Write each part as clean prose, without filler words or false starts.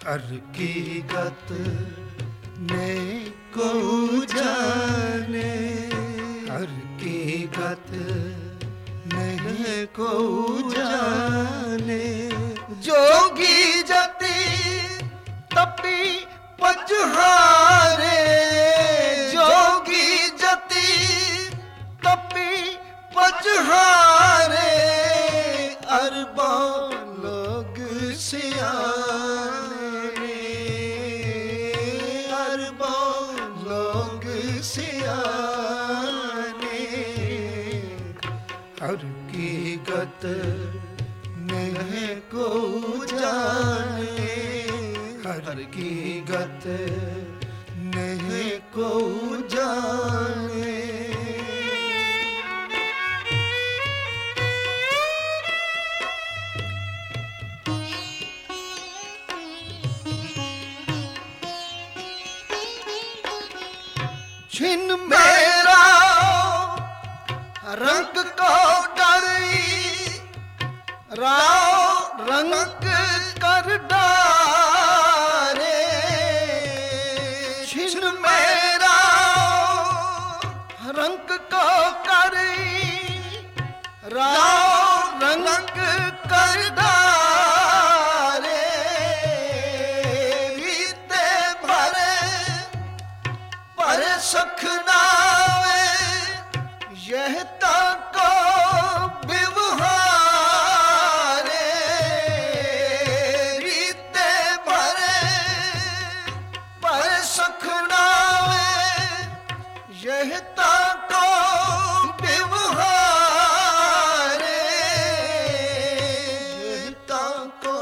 हकीकत ने को जाने, हकीकत ने को जाने। जोगी जति तपी पचहारे, जोगी जति तपी पचहारे। अरबों लोग सियाने, अरबों लोग सियाने। हकीकत ने को जाने, हकीकत ने को जाने। छिन मेरा रंग को डरी, राव रंग कर डारे। छिन मेरा रंग को करी, राव रंग कर डारे। रीते भरे पर सुख नावे, यह ताको व्यवहारे। रीते भरे पर सुख नावे, यह ताको व्यवहारे। यह ताको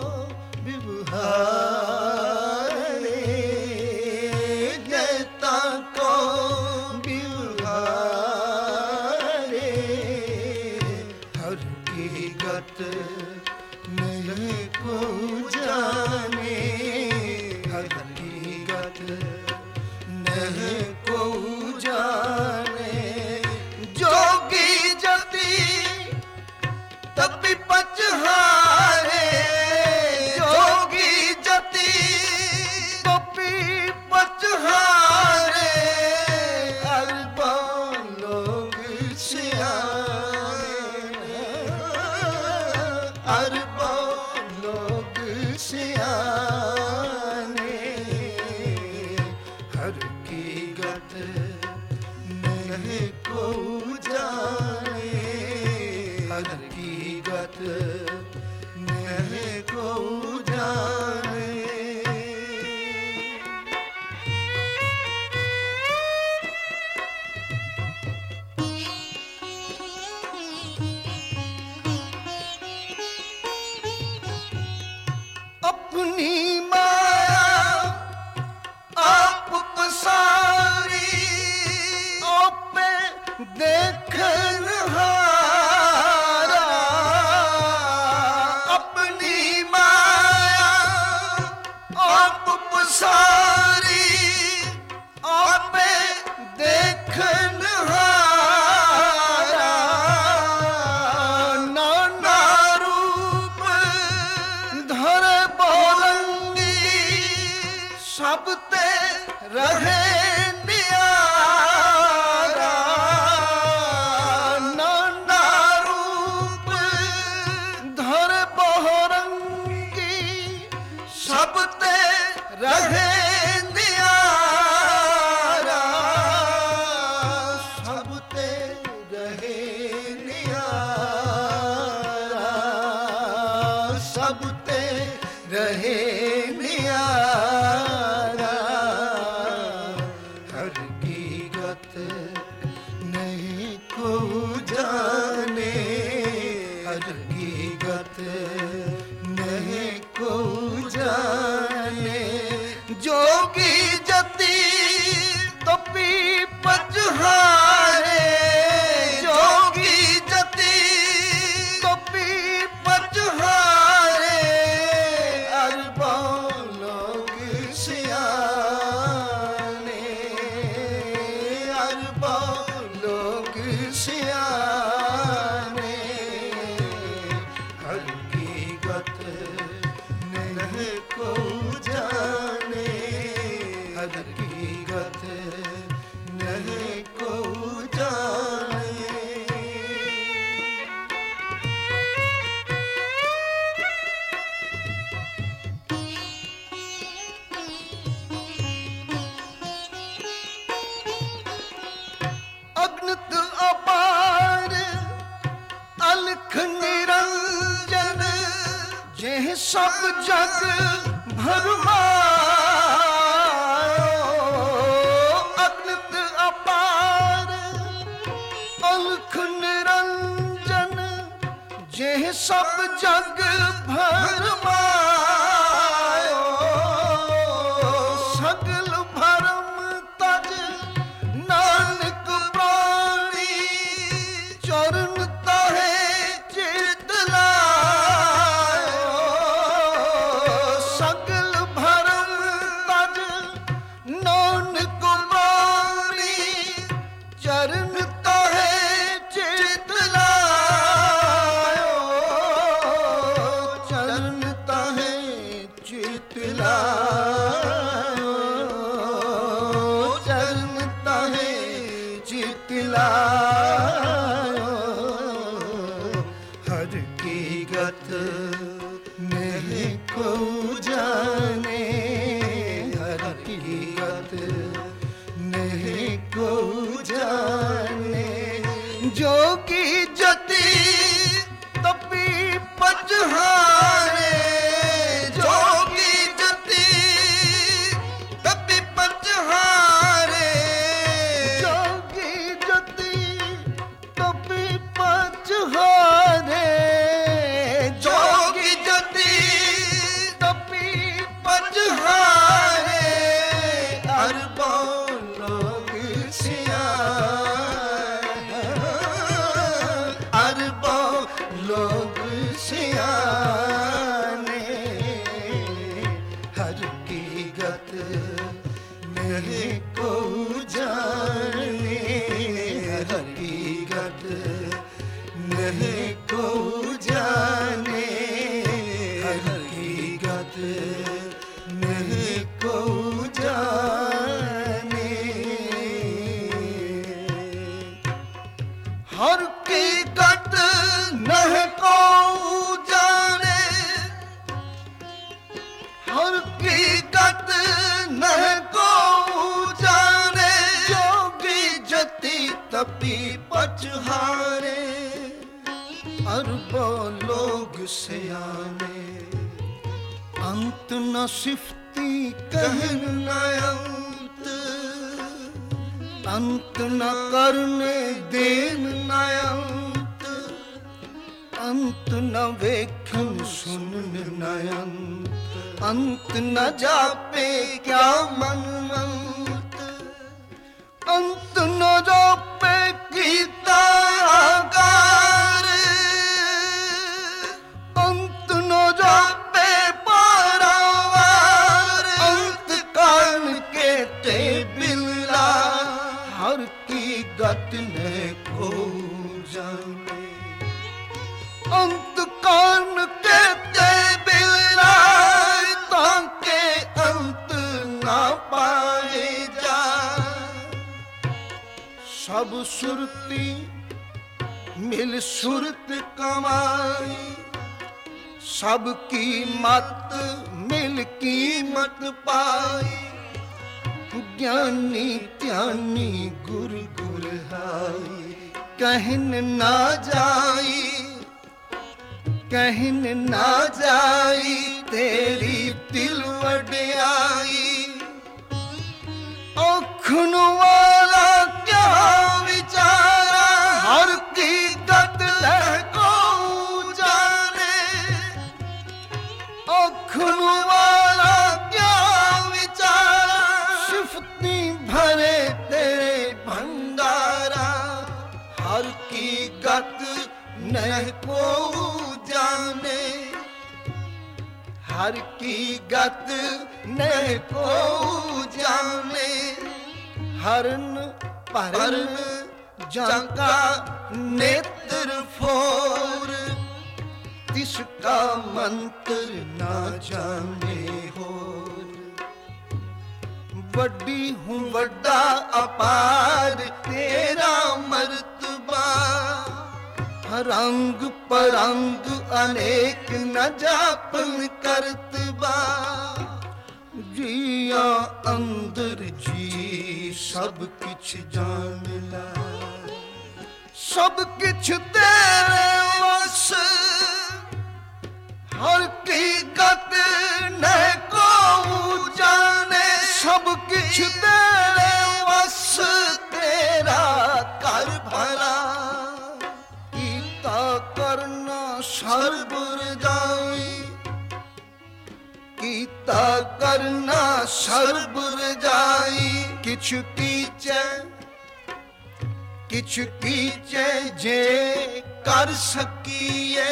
व्यवहारे, यह ताको व्यवहारे। हकीकत ने को जाने, हकीकत ने को जाने। जोगी जति तपी पचहारे, जोगी जति तपी पचहारे। अरबों लोग सियाने, अरबों लोग सियाने। हकीकत ने को जाने, हकीकत ने को जाने। अपनी माया आप पसारी, आपे देखन हारा। अपनी माया आप पसारी, आपे देखन हारा। नाना रूप धरे बोलंगी, सब ते रहे नियारा। नाना रूप धरे बोलंगी, सब ते रहे नियारा। सब ते रहे नियारा, सब ते रहे नियारा। हकीकत नहीं को जाने, हकीकत नहीं को जाने। जोगी जति तपी पचहारे, जोगी जति तपी पचहारे। अरबों लोग सियाने, अरबों लोग सियाने। हकीकत ने को सब जग भरमायो अगणित अपार अलख निरंजन जे सब जग भरमायो सगल भरम तज नानक प्राणी चरण ताहे चित लायो सगल भरम तज नानक प्राणी चरण ताहे चित लायो चरण ताहे चित लायो चरण ताहे चित लायो हर की गत नहीं को जाने हर की गत नहीं को जाने जोगी जति तपी पचहारे जोगी जति तपी पचहारे जोगी जति तपी पचहारे जोगी जति तपी पचहारे अरबों लोग सियाने अरबों लोग सियाने हर की गत नहीं को जाने हर की गत नहीं को जाने हर की गत नहीं को जाने हर की गत नहीं को जाने हर की गत नहीं को जाने जोगी जति तपी पचहारे अरबों लोग सियाने अंत न सिफती कहन न अंत न करने देन न अंत न वेखन सुनन न अंत न जापे क्या मन अंत न जापे कीता आगार अंत न जापे पारावार अंत कान के ते बिल्ला हर की गत ने को जाने अंत कान के ते बिल्ला ताके अंत ना पाए जा सब सुरती मिल सुरत कमाई सबकी मत मिल कीमत पाई ज्ञानी त्यानी गुर गुर हाई कहन ना जाई कहन ना जाई तेरी दिल वड्याई औखन वाला क्या विचारा हर की गत लह को जाने औखन वाला क्या विचारा सिफती भरे तेरे भंडारा हर की गत नहीं को जाने हर की गत नहीं को जाने हरन परन जाका नेत्र फोर तिसका मंत्र ना जाने हो वड्डी हूँ वड्डा अपार तेरा मर्तबा रंग परंग अनेक न जापन करतबा जिया अंदर जी सब किछ जान ला सब किछ तेरे वस हर की गत न को जाने, सब किछ तेरे वस तेरा कर भला। कीता करना सर्वर जाई, कीता करना सर्वर जाई। किछ कीचे जे कर सकीए,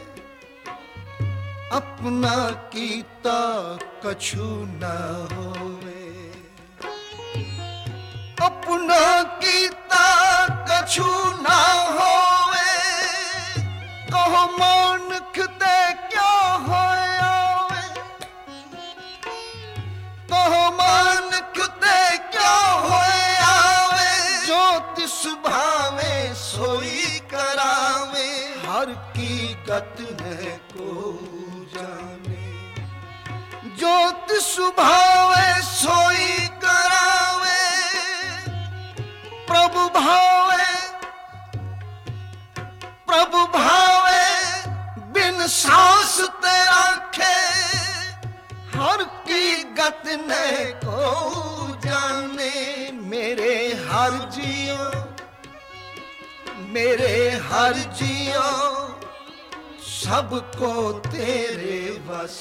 अपना कीता कछु न होवे। अपना कीता कछु न होवे, कहो मानख दे क्या होया वे। कहो मानख दे क्या होया वे, जो तिस भावे सोई करावे। हर की गत न को जाने, जो तिस भावे सोई करावे। प्रभु भावे बिन सांस ते आखे, हर की गत न को जाने। मेरे हर जियो सबको तेरे वस।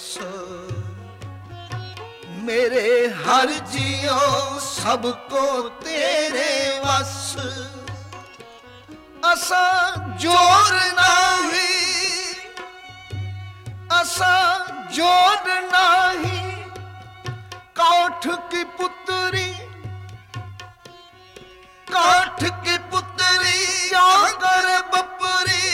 मेरे हर जियो सबको तेरे वस। असा जोर नाही, असा जोर नाही। काठ की पुत्री, काठ की पुत्री आगर बपरी।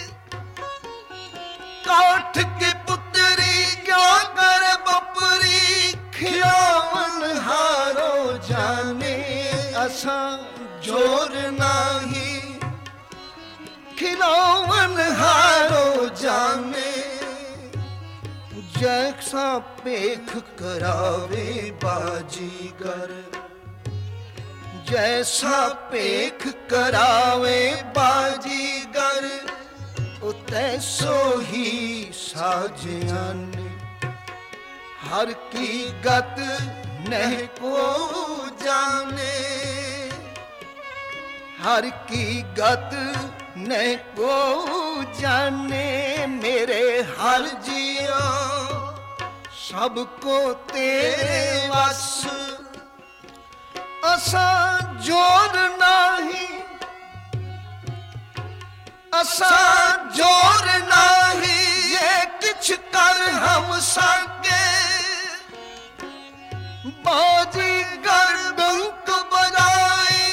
काठ की पुत्री क्या कर बपरी, खिलावन हारो जाने। असा जोर नाही, खिलावन हारो जाने। जैसा पेख करावे बाजीगर, जैसा पेख करावे बाजीगर, तैसो ही साजियाने। हर की गत नहीं को जाने, हर की गत नहीं को जाने। मेरे हर जियो सबको तेरे वस। असा जोर नाही, असा जोर नाही। ये किछ कर हम सके, बाजीगर डंक बजाए,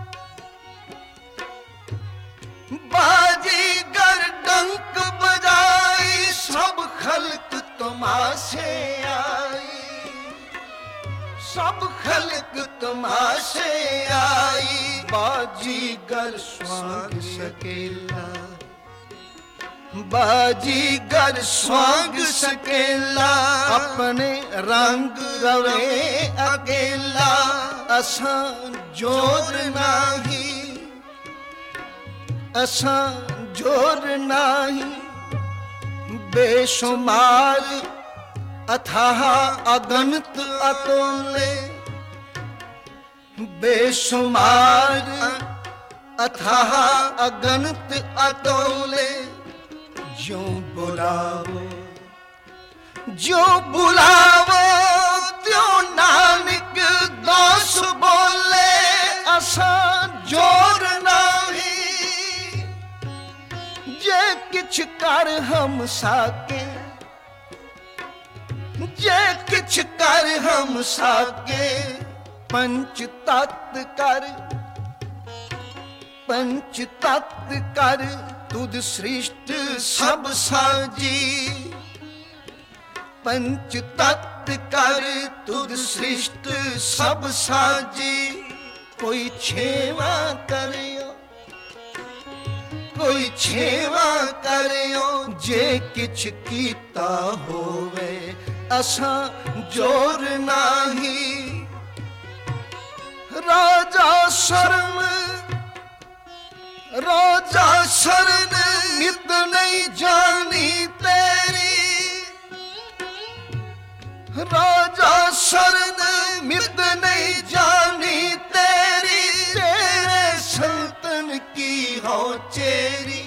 बाजीगर डंक बजाए। सब खल्क तमाशे आई, सब खल्क तमाशे आई। बाजीगर स्वांग सकेला, बाजीगर स्वांग सकेला। अपने रंग रवे अकेला, असा जोर नाही, असा जोर नाही। बेशुमार अथाह अगणित अतुल्य, बेशुमार अथाह अगणित अतुल्य। जो बुलावो, जो बुलावो त्यों नानक दास बोले। असा जोर नाही, जे किछ कर हम साके, जे किछ कर हम साके। पंच तत्व कर, पंच तत्व कर, तुद सृष्ट सब साजी। पंच तत्व कर, तुद सृष्ट सब साजी। कोई छेवा करियो, कोई छेवा करियो। जे किछ कीता होवे, असा जोर नाही। राजा शर्म, राजा शरण नित नहीं जानी तेरी। राजा शरण मित नहीं जानी तेरी, तेरे संतन की हो चेरी।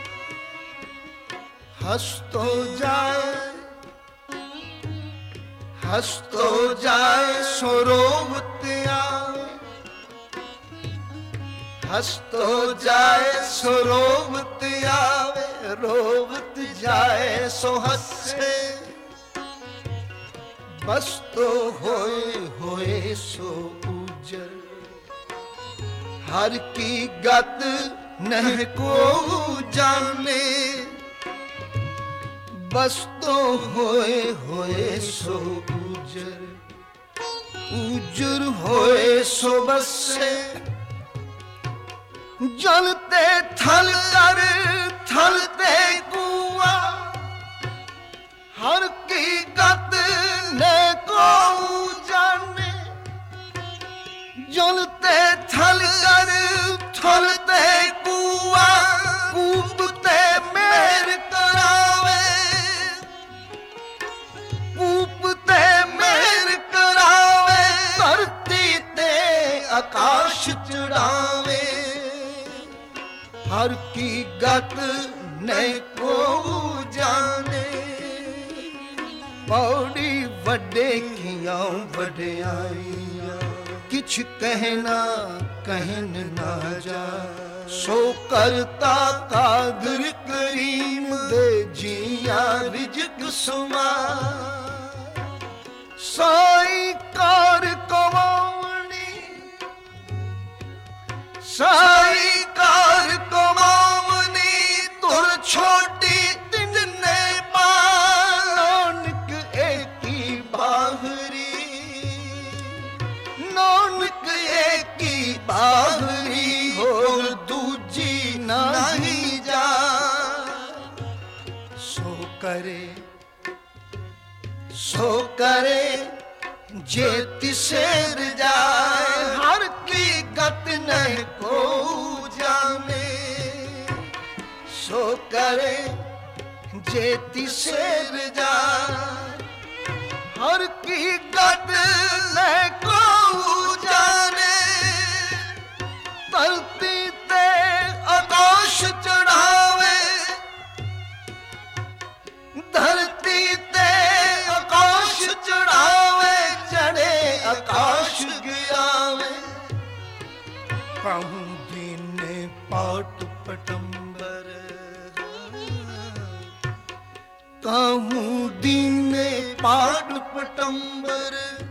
हंस तो जाए, हंस तो जाए सो रोवत आवे, हंस तो जाए सो रोवत आवे, रोवत जाए सो हंसे। बस तो होए होए सो उजर, हर की गत नहीं को जाने। बस तो होए होए सो उजर, उजर होए सो बसे। जलते थल कर थलते कुआ, हर की गत ने को जाने। जलते थल कर थलते कुआ, कूपते मेर करावे, कूपते मेर करावे। धरती ते आकाश चढ़ावे, हर की गत ने को जाने। पौड़ी वड्डे कियां वड्याइयां, किछ कहना कहन ना जा। सो करता कादर करीम दे जिया रिजक सुमा। साई कार कमावनी, साई कार कमावनी, तुर छोटी तिन्ने नानक एकी बाहरी, नानक एकी बाहरी, होर दूजी नहीं जा। सो करे सो करे जे तिसेर जाए, हर की गत नहीं को जाने। सो करे जे तिसेर जाए, हर की गत नहीं को जाने। धरती ते आकाश चढ़ावे, धरती ते आकाश चढ़ावे, चढ़े आकाश गिरावे। कहूँ दीने पाट पटंबर, कहूँ दीने पाट पटंबर,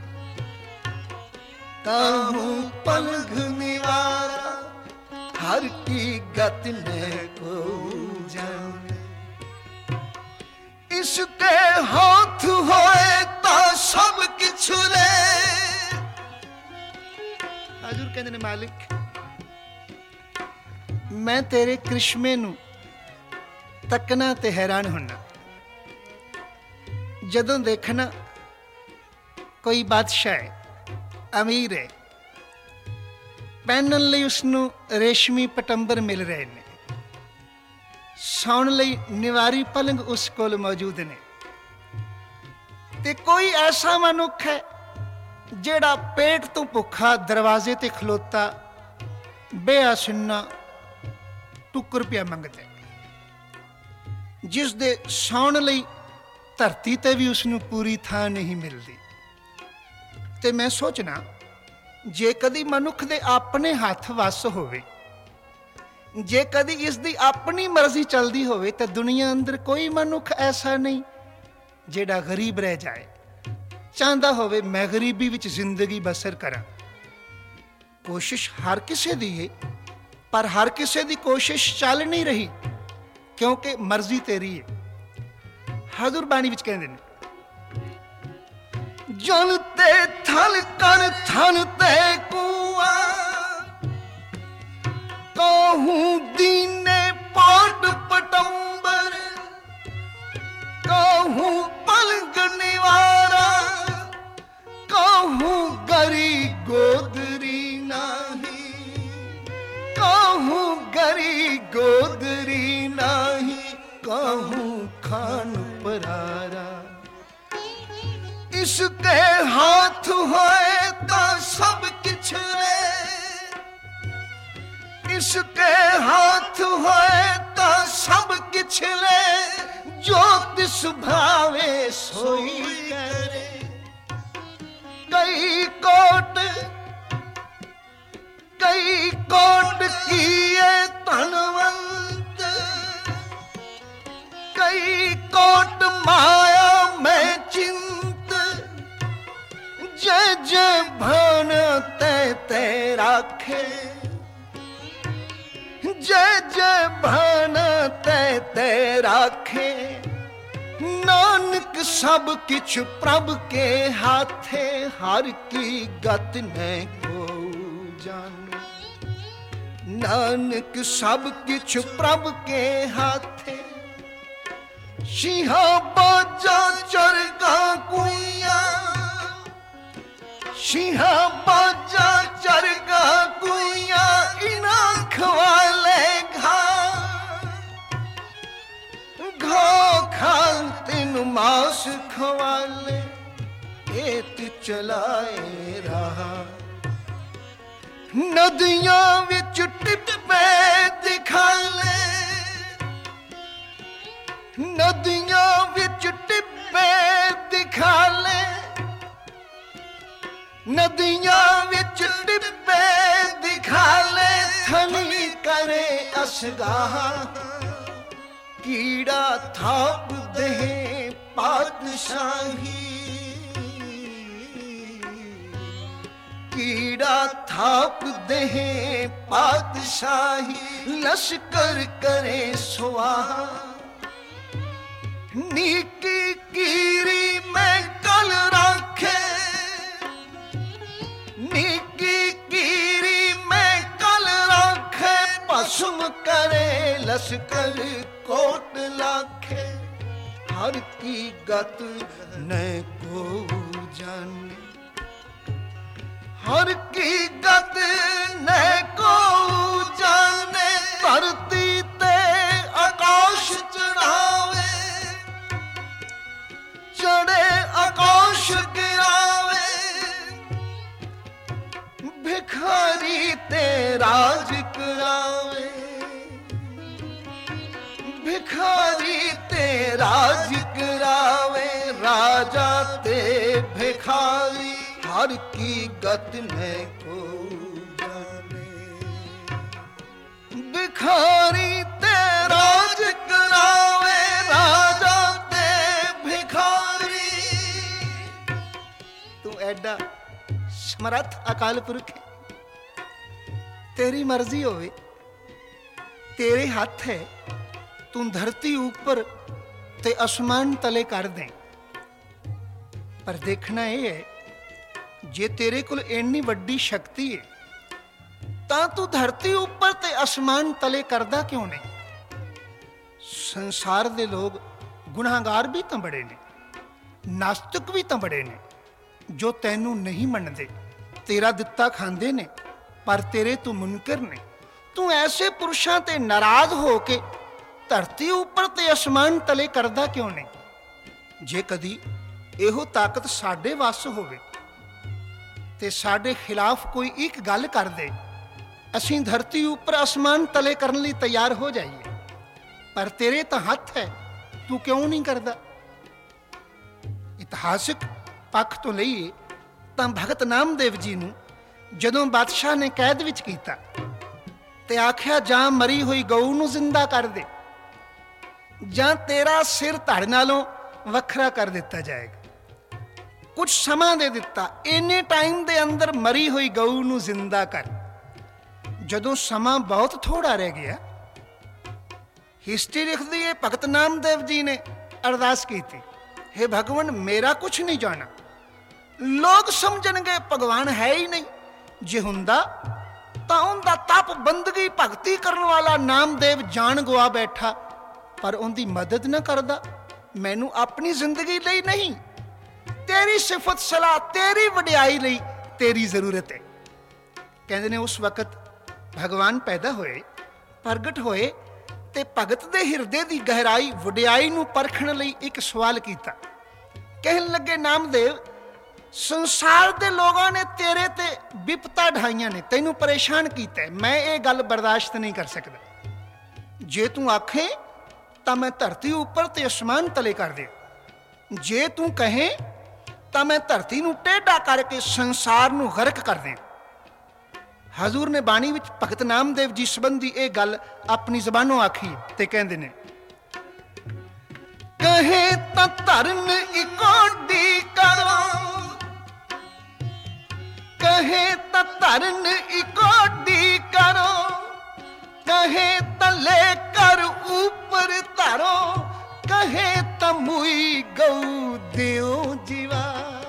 कहूँ पलघ निवारा, हर की गत ने को जाने। इसके हाथ होए ता सब किछ ले। हजूर कहते ने मालिक, मैं तेरे करिश्मे नू तकना ते हैरान होना। जदों देखना कोई बादशाह है, अमीर है, पहनन लई उसनू रेशमी पटंबर मिल रहे ने, सौण लई निवारी पलंग उस कोल मौजूद ने, ते कोई ऐसा मनुख है जेड़ा पेट तो भुखा दरवाजे ते खलोता बेआसुन्ना टुक्कर पिया मंगदा है, जिस दे सौण लई धरती ते भी उसनू पूरी थां नहीं मिलती। ते मैं सोचना, जे कदी मनुख दे अपने हथ वस होवे, जे कदी इसकी अपनी मर्जी चलती होवे, तो दुनिया अंदर कोई मनुख ऐसा नहीं जेड़ा गरीब रह जाए, चाहता होवे मैं गरीबी विच जिंदगी बसर करा। कोशिश हर किसी दी है, पर हर किसी दी कोशिश चल नहीं रही, क्योंकि मर्जी तेरी है। हजूर बाणी विच कहंदे ने, जनते थल कर थन ते कुआ, कहूँ दीने पाट पटंबर, कहूँ पलंग निवारा, कहूँ गरी गोदरी नाही, कहूँ गरी गोदरी नाही, कहूँ खान परारा। इसके हाथ होए तो सब किछ ले, इसके हाथ होए तो सब किछ ले, जो तिस भावे सोई करे। कई कोट किए धनवंत, कई कोट माया में चिंत, जय जय भन ते राखे, जय जय भन ते राखे। नानक सब किछ प्रभ के हाथे, हर की गत न को जान। नानक सब किछ प्रभ के हाथे, सिंहा बाजा चरगा कुइया, सिंहा बाजा चरगा कुइया, इना खवाले घा खान तीन मास खवाले, एत चलाए रहा। नदियां विच टिप्पे दिखाले, नदियां विच टिप्पे दिखाले, नदियां विच टिप्पे दिखाले। थली करे असगाह, कीड़ा थाप दे पातशाही, कीड़ा थाप दे पातशाही। लश्कर करे स्वाहा, नीकी कीरी में कल राखे, नीकी कीरी में कल राखे। भस्म करे लश्कर कोट लाखे, हर की गत न को जाने, हर की गत न को जाने। धरती ते आकाश चढ़ावे, चढ़े आकाश गिरावे। भिखारी ते राज करावे, भिखारी ते राज करावे। राजा ते भिखारी, हर की गत न को जाने। भिखारी ते राज करावे, राजा ते भिखारी। तू एडा समर्थ अकाल पुरख है, तेरी मर्जी होवे, तेरे हाथ है। तू धरती ऊपर ते आसमान तले कर दे, पर देखना यह है जे तेरे कोल इन्नी वड्डी शक्ति है तां तू धरती ऊपर ते आसमान तले करदा क्यों नहीं? संसार दे लोग गुनाहगार भी तां बड़े ने, नास्तिक भी तां बड़े ने, जो तैनू नहीं मनदे, तेरा दिता खांदे ने, पर तेरे तू मुनकर ने। तू ऐसे पुरुषां ते नाराज हो के धरती उपर ते आसमान तले करदा क्यों नहीं? जे कदी इहो ताकत साडे वस होवे ते साडे खिलाफ कोई एक गल कर दे, असीं धरती उपर आसमान तले करन लई तैयार हो जाइए, पर तेरे तां हथ है, तू क्यों नहीं करदा? इतिहासिक पक्ष तो लईए तां भगत नामदेव जी नूं जदों बादशाह ने कैद विच कीता ते आख्या जां मरी हुई गऊ नूं जिंदा कर दे, जां तेरा सिर धड़ नालों वखरा कर दिता जाएगा। कुछ समा दे दिता, इन्ने टाइम दे अंदर मरी हुई गऊ नूं जिंदा कर। जदों समा बहुत थोड़ा रह गया, हिस्ट्री लिखदी है भगत नामदेव जी ने अरदास की थी, हे भगवान मेरा कुछ नहीं जाना, लोग समझणगे भगवान है ही नहीं, जे हुंदा तां उनदा तप बंदगी भगती करन वाला नामदेव जान गवा बैठा, पर उनकी मदद न करदा। मैनू अपनी जिंदगी लई नहीं, तेरी सिफत सलाह तेरी वडियाई लई तेरी जरूरत है। कहते ने उस वक्त भगवान पैदा होए, प्रगट होए ते भगत दे हिरदे दी गहराई वडियाई नूं परखण लई एक सवाल कीता। कहन लगे नामदेव संसार के लोगों ने तेरे ते विपता ढाइया ने, तेनू परेशान किया। मैं ये गल बर्दाश्त नहीं कर सकता। जे तू आखे तो मैं धरती उपर ते आसमान तले कर दे, जे तू कहे तो मैं धरती नू टेढ़ा करके संसार नू गर्क कर दे। हजूर ने बाणी विच भगत नामदेव जी संबंधी ये गल अपनी जबानों आखी ते कहंदे ने, कहे तो धरन इकोडी करो, कहे तो धरन इकोडी करो, कहे तो लेकर ऊपर धरो, कहे तो मुई गऊ देओ जीवा।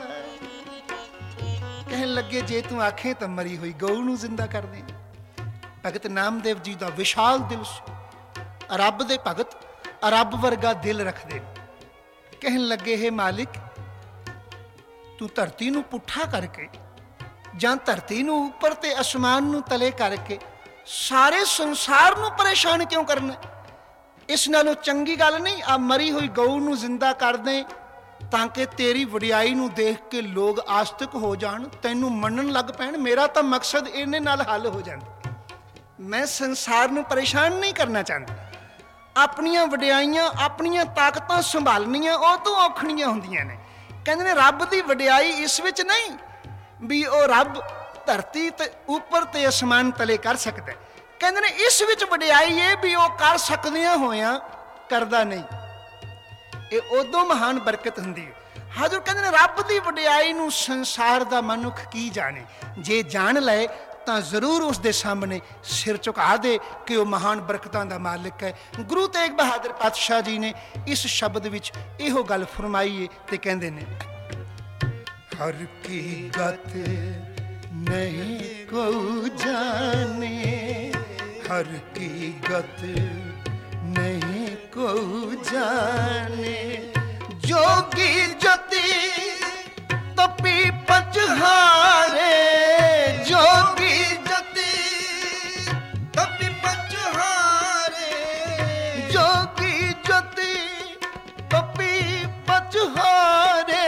कहन लगे जे तू आखे तो मरी हुई गऊ नू जिंदा कर दे। भगत नामदेव जी का विशाल दिल से, रब दे भगत रब वर्गा दिल रखते। कहन लगे हे मालिक, तू धरती नू पुठा करके जां धरती नू उपर ते आसमान नू तले करके सारे संसार नू परेशान क्यों करना? इस नालों चंगी गल नहीं आ मरी हुई गऊ नू जिंदा कर दे, ताकि तेरी वडियाई नू देख के लोग आस्तिक हो जान, तैनू मनन लग पैण। मेरा तो मकसद इन्ने नाल हल हो जाता। मैं संसार नू परेशान नहीं करना चाहता। अपनियां वडियाइयां अपनियां ताकतां संभालनियां ਉਹ ਤੋਂ ਔਖਣੀਆਂ ਹੁੰਦੀਆਂ ਨੇ। ਕਹਿੰਦੇ ਨੇ ਰੱਬ ਦੀ ਵਡਿਆਈ ਇਸ ਵਿੱਚ ਨਹੀਂ ਵੀ ਉਹ ਰੱਬ ਧਰਤੀ ਤੇ ਉੱਪਰ ਤੇ ਅਸਮਾਨ ਤਲੇ ਕਰ ਸਕਦਾ। ਕਹਿੰਦੇ ਨੇ ਇਸ ਵਿੱਚ ਵਡਿਆਈ ਇਹ ਵੀ ਉਹ ਕਰ ਸਕਦਿਆਂ ਹੋਇਆਂ ਕਰਦਾ ਨਹੀਂ। ਇਹ ਉਦੋਂ ਮਹਾਨ ਬਰਕਤ ਹੁੰਦੀ ਹੈ। ਹਾਜ਼ਰ ਕਹਿੰਦੇ ਨੇ ਰੱਬ ਦੀ ਵਡਿਆਈ ਨੂੰ ਸੰਸਾਰ ਦਾ ਮਨੁੱਖ ਕੀ ਜਾਣੇ, ਜੇ ਜਾਣ ਲਏ ਤਾਂ ਜ਼ਰੂਰ ਉਸ ਦੇ ਸਾਹਮਣੇ ਸਿਰ ਝੁਕਾ ਦੇ ਕਿ ਉਹ ਮਹਾਨ ਬਰਕਤਾਂ ਦਾ ਮਾਲਿਕ ਹੈ। ਗੁਰੂ ਤੇਗ ਬਹਾਦਰ ਪਾਤਸ਼ਾਹ ਜੀ ਨੇ ਇਸ ਸ਼ਬਦ ਵਿੱਚ ਇਹੋ ਗੱਲ ਫਰਮਾਈ ਹੈ ਤੇ ਕਹਿੰਦੇ ਨੇ, ਹਰ ਕੀ ਗਤ ਨਹੀਂ ਕੋ ਜਾਣੇ, ਹਰ ਕੀ ਗਤ ਨਹੀਂ ਕੋ ਜਾਣੇ, ਜੋਗੀ ਜਤੀ ਤਪੀ ਪਚਹਾਰੇ, ਜੋਗੀ ਜਤੀ ਤਪੀ ਪਚਹਾਰੇ, ਜੋਗੀ ਜਤੀ ਤਪੀ ਪਚਹਾਰੇ,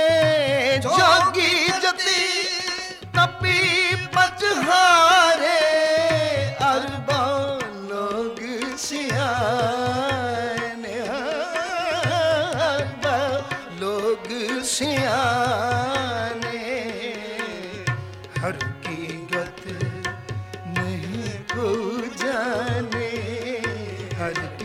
ਜੋਗੀ ਜਤੀ ਤਪੀ ਪਚਹਾਰੇ, ਅਰਬਾ ਲੋਗ ਸਿਆਣੇ, ਅਰਬਾ ਲੋਗ सियाने, हर की गत नहीं को जाने, हर